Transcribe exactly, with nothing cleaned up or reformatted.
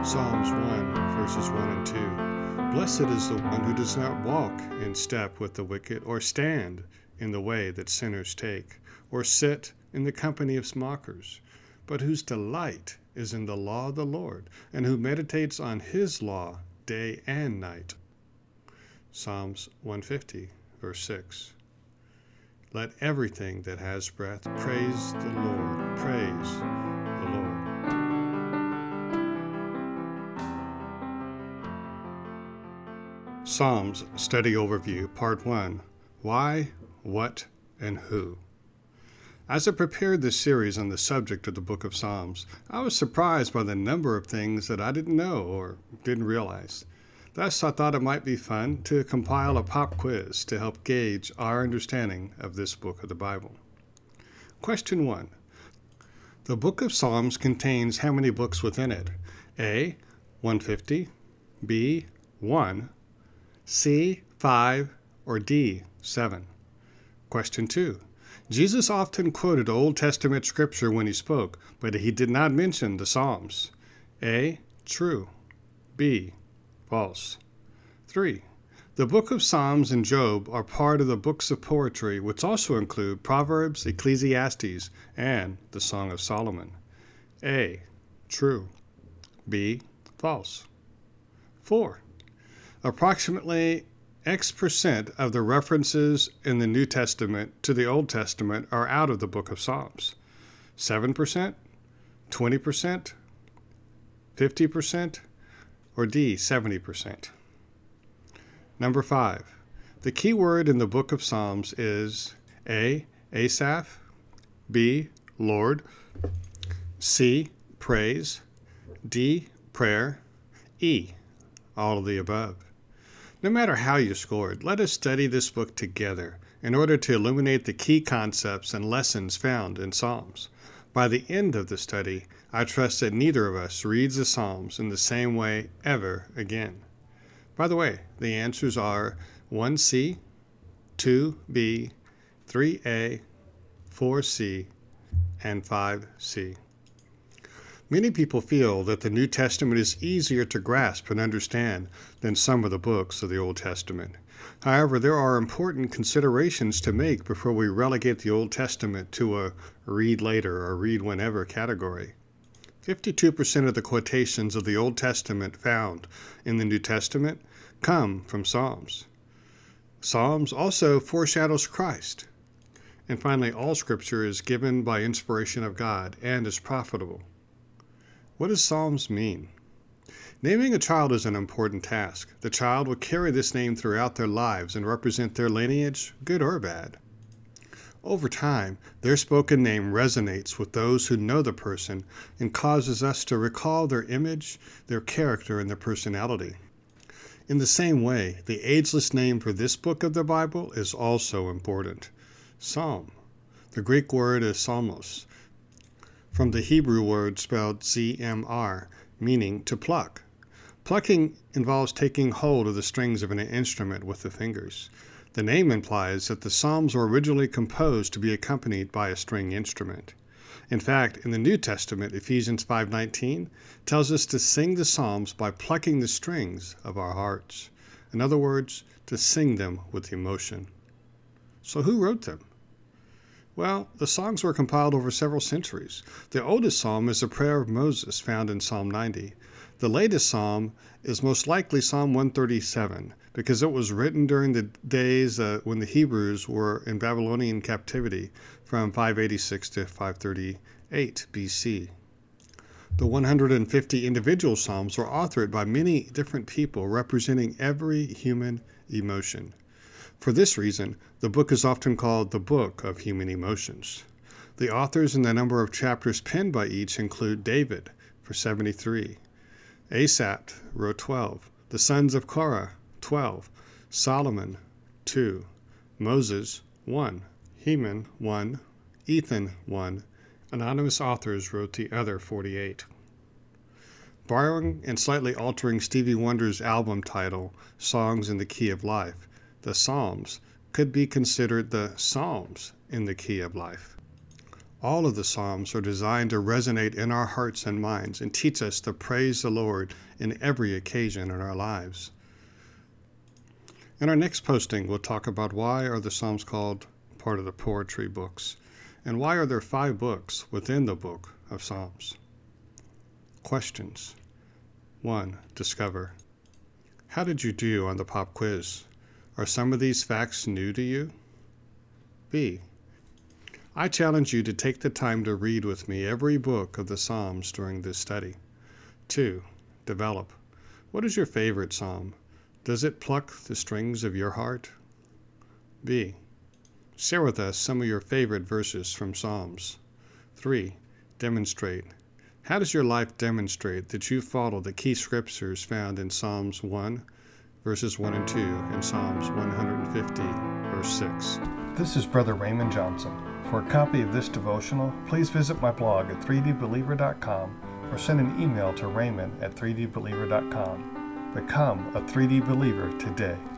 Psalms one, verses one and two. Blessed is the one who does not walk in step with the wicked, or stand in the way that sinners take, or sit in the company of mockers, but whose delight is in the law of the Lord, and who meditates on his law day and night. Psalms one fifty, verse six. Let everything that has breath praise the Lord. Praise the Lord. Psalms Study Overview, Part one. Why, What, and Who? As I prepared this series on the subject of the book of Psalms, I was surprised by the number of things that I didn't know or didn't realize. Thus, I thought it might be fun to compile a pop quiz to help gauge our understanding of this book of the Bible. Question one. The book of Psalms contains how many books within it? A. one fifty, B. one, C. five, or D. seven? Question two. Jesus often quoted Old Testament scripture when he spoke, but he did not mention the Psalms. A. True. B. False. three. The book of Psalms and Job are part of the books of poetry, which also include Proverbs, Ecclesiastes, and the Song of Solomon. A. True. B. False. four. Approximately X percent of the references in the New Testament to the Old Testament are out of the book of Psalms. seven percent? twenty percent? fifty percent? Or D, seventy percent? Number five. The key word in the book of Psalms is A. Asaph, B. Lord, C. Praise, D. Prayer, E. All of the above. No matter how you scored, let us study this book together in order to illuminate the key concepts and lessons found in Psalms. By the end of the study, I trust that neither of us reads the Psalms in the same way ever again. By the way, the answers are one C, two B, three A, four C, and five C. Many people feel that the New Testament is easier to grasp and understand than some of the books of the Old Testament. However, there are important considerations to make before we relegate the Old Testament to a read later or read whenever category. fifty-two percent of the quotations of the Old Testament found in the New Testament come from Psalms. Psalms also foreshadows Christ. And finally, all Scripture is given by inspiration of God and is profitable. What does Psalms mean? Naming a child is an important task. The child will carry this name throughout their lives and represent their lineage, good or bad. Over time, their spoken name resonates with those who know the person and causes us to recall their image, their character, and their personality. In the same way, the ageless name for this book of the Bible is also important. Psalm. The Greek word is psalmos, from the Hebrew word spelled Z M R, meaning to pluck. Plucking involves taking hold of the strings of an instrument with the fingers. The name implies that the Psalms were originally composed to be accompanied by a string instrument. In fact, in the New Testament, Ephesians five nineteen tells us to sing the Psalms by plucking the strings of our hearts. In other words, to sing them with emotion. So who wrote them? Well, the songs were compiled over several centuries. The oldest psalm is the prayer of Moses, found in Psalm ninety. The latest psalm is most likely Psalm one thirty-seven, because it was written during the days uh, when the Hebrews were in Babylonian captivity from five eighty-six to five thirty-eight B C. The one hundred fifty individual psalms were authored by many different people representing every human emotion. For this reason, the book is often called the Book of Human Emotions. The authors and the number of chapters penned by each include David, for seventy-three. Asaph wrote twelve. The sons of Korah, twelve. Solomon, two. Moses, one. Heman, one. Ethan, one. Anonymous authors wrote the other forty-eight. Borrowing and slightly altering Stevie Wonder's album title, Songs in the Key of Life, the Psalms could be considered the Psalms in the Key of Life. All of the Psalms are designed to resonate in our hearts and minds and teach us to praise the Lord in every occasion in our lives. In our next posting, we'll talk about why are the Psalms called part of the poetry books, and why are there five books within the book of Psalms. Questions. one. Discover. How did you do on the pop quiz? Are some of these facts new to you? B. I challenge you to take the time to read with me every book of the Psalms during this study. two. Develop. What is your favorite psalm? Does it pluck the strings of your heart? B. Share with us some of your favorite verses from Psalms. three. Demonstrate. How does your life demonstrate that you follow the key scriptures found in Psalms one, verses one and two, and Psalms one hundred fifty, verse six? This is Brother Raymond Johnson. For a copy of this devotional, please visit my blog at three d believer dot com or send an email to raymond at three d believer dot com. Become a three D believer today.